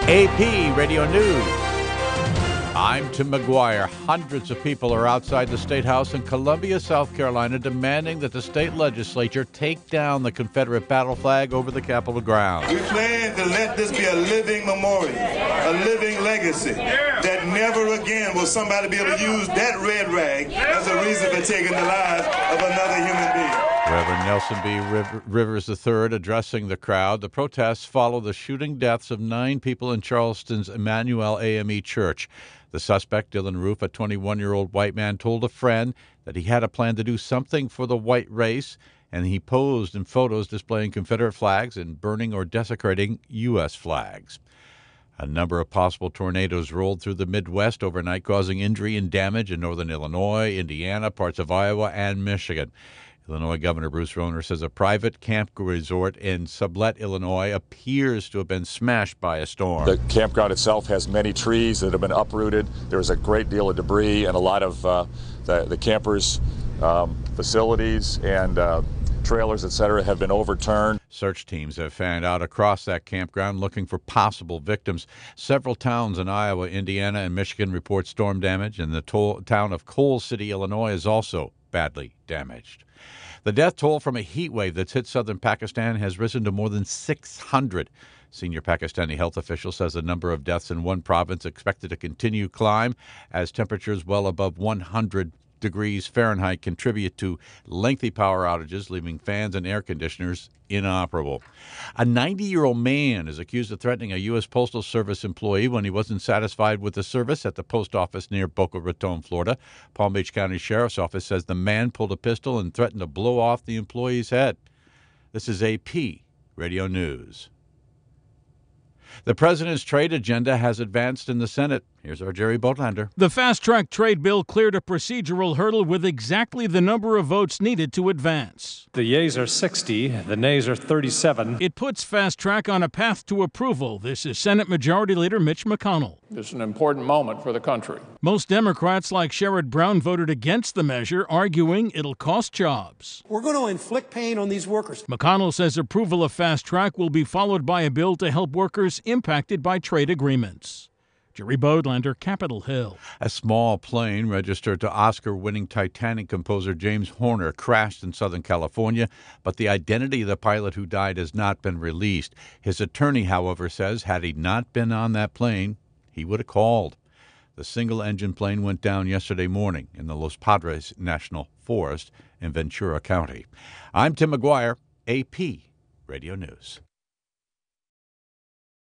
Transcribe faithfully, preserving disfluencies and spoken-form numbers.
A P Radio News. I'm Tim McGuire. Hundreds of people are outside the State House in Columbia, South Carolina, demanding that the state legislature take down the Confederate battle flag over the Capitol grounds. We plan to let this be a living memorial, a living legacy, that never again will somebody be able to use that red rag as a reason for taking the lives of another human being. Reverend Nelson B. Rivers the third addressing the crowd. The protests follow the shooting deaths of nine people in Charleston's Emmanuel A M E Church. The suspect, Dylan Roof, a twenty-one-year-old white man, told a friend that he had a plan to do something for the white race, and he posed in photos displaying Confederate flags and burning or desecrating U S flags. A number of possible tornadoes rolled through the Midwest overnight, causing injury and damage in northern Illinois, Indiana, parts of Iowa, and Michigan. Illinois Governor Bruce Rauner says a private camp resort in Sublette, Illinois, appears to have been smashed by a storm. The campground itself has many trees that have been uprooted. There's a great deal of debris, and a lot of uh, the, the campers' um, facilities and uh, trailers, et cetera, have been overturned. Search teams have fanned out across that campground looking for possible victims. Several towns in Iowa, Indiana, and Michigan report storm damage, and the to- town of Coal City, Illinois, is also badly damaged. The death toll from a heat wave that's hit southern Pakistan has risen to more than six hundred. Senior Pakistani health official says the number of deaths in one province expected to continue climb as temperatures well above one hundred degrees Fahrenheit contribute to lengthy power outages, leaving fans and air conditioners inoperable. A ninety-year-old man is accused of threatening a U S Postal Service employee when he wasn't satisfied with the service at the post office near Boca Raton, Florida. Palm Beach County Sheriff's Office says the man pulled a pistol and threatened to blow off the employee's head. This is A P Radio News. The president's trade agenda has advanced in the Senate. Here's our Jerry Bodlander. The fast-track trade bill cleared a procedural hurdle with exactly the number of votes needed to advance. The yeas are sixty, the nays are thirty-seven. It puts fast-track on a path to approval. This is Senate Majority Leader Mitch McConnell. It's an important moment for the country. Most Democrats, like Sherrod Brown, voted against the measure, arguing it'll cost jobs. We're going to inflict pain on these workers. McConnell says approval of fast-track will be followed by a bill to help workers impacted by trade agreements. Jerry Bodlander, Capitol Hill. A small plane registered to Oscar-winning Titanic composer James Horner crashed in Southern California, but the identity of the pilot who died has not been released. His attorney, however, says had he not been on that plane, he would have called. The single-engine plane went down yesterday morning in the Los Padres National Forest in Ventura County. I'm Tim McGuire, A P Radio News.